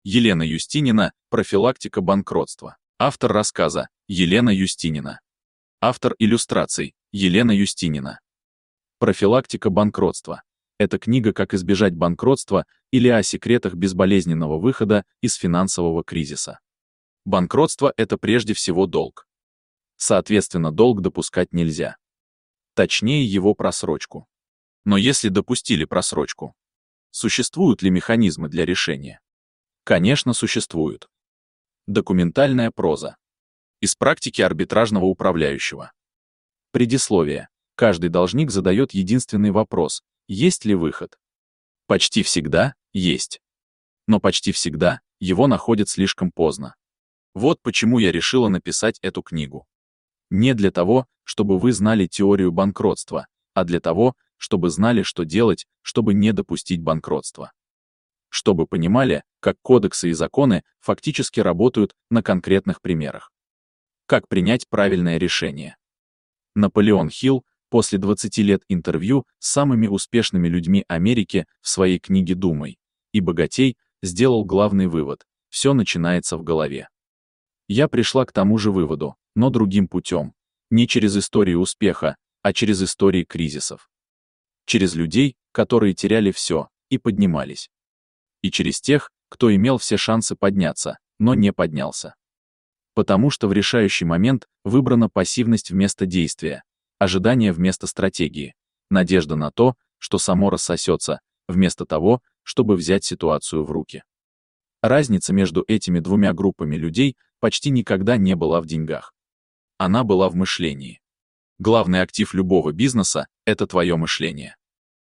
Елена Юстинина, профилактика банкротства. Автор рассказа – Елена Юстинина. Автор иллюстраций – Елена Юстинина. Профилактика банкротства. Это книга «Как избежать банкротства» или о секретах безболезненного выхода из финансового кризиса. Банкротство – это прежде всего долг. Соответственно, долг допускать нельзя. Точнее, его просрочку. Но если допустили просрочку, существуют ли механизмы для решения? Конечно, существуют. Документальная проза. Из практики арбитражного управляющего. Предисловие. Каждый должник задает единственный вопрос: есть ли выход? Почти всегда есть. Но почти всегда его находят слишком поздно. Вот почему я решила написать эту книгу. Не для того, чтобы вы знали теорию банкротства, а для того, чтобы знали, что делать, чтобы не допустить банкротства. Чтобы понимали, как кодексы и законы фактически работают на конкретных примерах. Как принять правильное решение. Наполеон Хилл после 20 лет интервью с самыми успешными людьми Америки в своей книге «Думай и богатей» сделал главный вывод: все начинается в голове. Я пришла к тому же выводу, но другим путем. Не через истории успеха, а через истории кризисов. Через людей, которые теряли все и поднимались. И через тех, кто имел все шансы подняться, но не поднялся. Потому что в решающий момент выбрана пассивность вместо действия, ожидание вместо стратегии, надежда на то, что само рассосется, вместо того, чтобы взять ситуацию в руки. Разница между этими двумя группами людей почти никогда не была в деньгах. Она была в мышлении. Главный актив любого бизнеса – это твое мышление.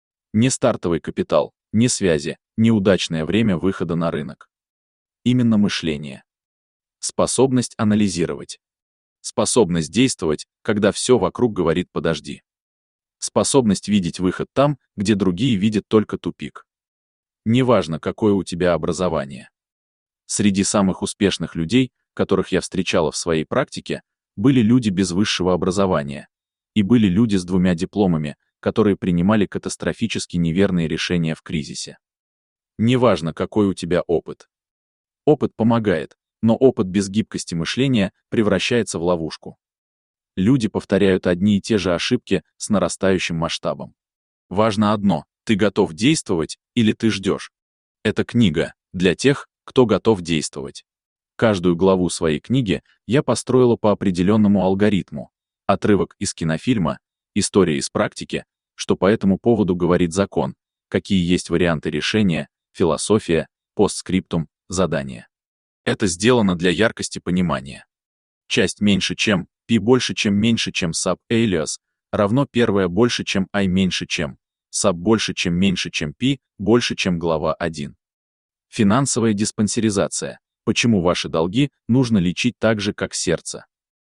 Не стартовый капитал, не связи, не удачное время выхода на рынок. Именно мышление. Способность анализировать. Способность действовать, когда все вокруг говорит «подожди». Способность видеть выход там, где другие видят только тупик. Неважно, какое у тебя образование. Среди самых успешных людей, которых я встречала в своей практике, были люди без высшего образования. И были люди с 2 дипломами, которые принимали катастрофически неверные решения в кризисе. Неважно, какой у тебя опыт. Опыт помогает, но опыт без гибкости мышления превращается в ловушку. Люди повторяют одни и те же ошибки с нарастающим масштабом. Важно одно: ты готов действовать или ты ждешь. Эта книга для тех, кто готов действовать. Каждую главу своей книги я построила по определенному алгоритму. Отрывок из кинофильма, история из практики, что по этому поводу говорит закон, какие есть варианты решения, философия, постскриптум, задание. Это сделано для яркости понимания. Часть меньше чем, π больше чем меньше чем sub alias, равно первое больше чем I меньше чем, sub больше чем меньше чем π больше чем глава 1. Финансовая диспансеризация. Почему ваши долги нужно лечить так же, как сердце?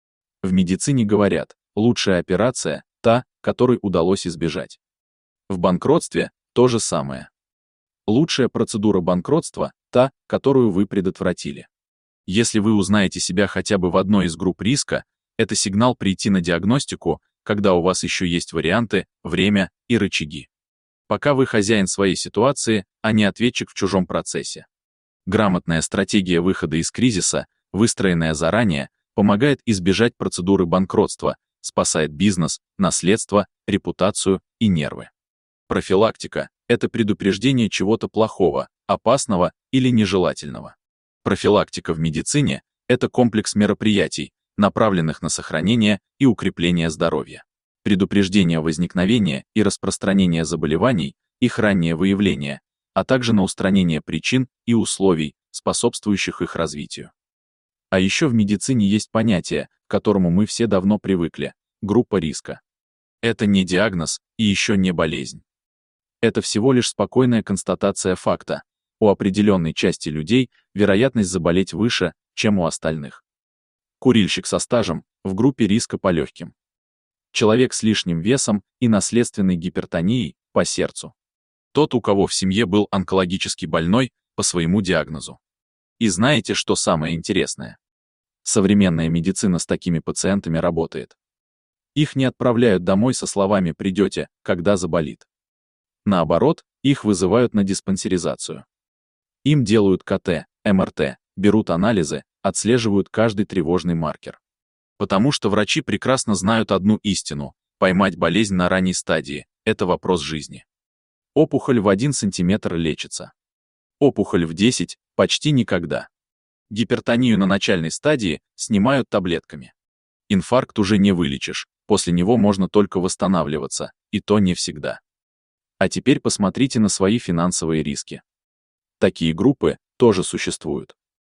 В медицине говорят, лучшая операция – та, которой удалось избежать. В банкротстве – то же самое. Лучшая процедура банкротства – та, которую вы предотвратили. Если вы узнаете себя хотя бы в одной из групп риска, это сигнал прийти на диагностику, когда у вас еще есть варианты, время и рычаги. Пока вы хозяин своей ситуации, а не ответчик в чужом процессе. Грамотная стратегия выхода из кризиса, выстроенная заранее, помогает избежать процедуры банкротства, спасает бизнес, наследство, репутацию и нервы. Профилактика – это предупреждение чего-то плохого, опасного или нежелательного. Профилактика в медицине – это комплекс мероприятий, направленных на сохранение и укрепление здоровья. Предупреждение возникновения и распространения заболеваний, их раннее выявление, а также на устранение причин и условий, способствующих их развитию. А еще в медицине есть понятие, к которому мы все давно привыкли – группа риска. Это не диагноз и еще не болезнь. Это всего лишь спокойная констатация факта. У определенной части людей вероятность заболеть выше, чем у остальных. Курильщик со стажем в группе риска по легким. Человек с лишним весом и наследственной гипертонией по сердцу. Тот, у кого в семье был онкологически больной по своему диагнозу. И знаете, что самое интересное? Современная медицина с такими пациентами работает. Их не отправляют домой со словами «придете, когда заболит». Наоборот, их вызывают на диспансеризацию. Им делают КТ, МРТ, берут анализы, отслеживают каждый тревожный маркер. Потому что врачи прекрасно знают одну истину: поймать болезнь на ранней стадии – это вопрос жизни. Опухоль в 1 см лечится. Опухоль в 10 – почти никогда. Гипертонию на начальной стадии снимают таблетками. Инфаркт уже не вылечишь, после него можно только восстанавливаться, и то не всегда. А теперь посмотрите на свои финансовые риски. Такие группы тоже существуют.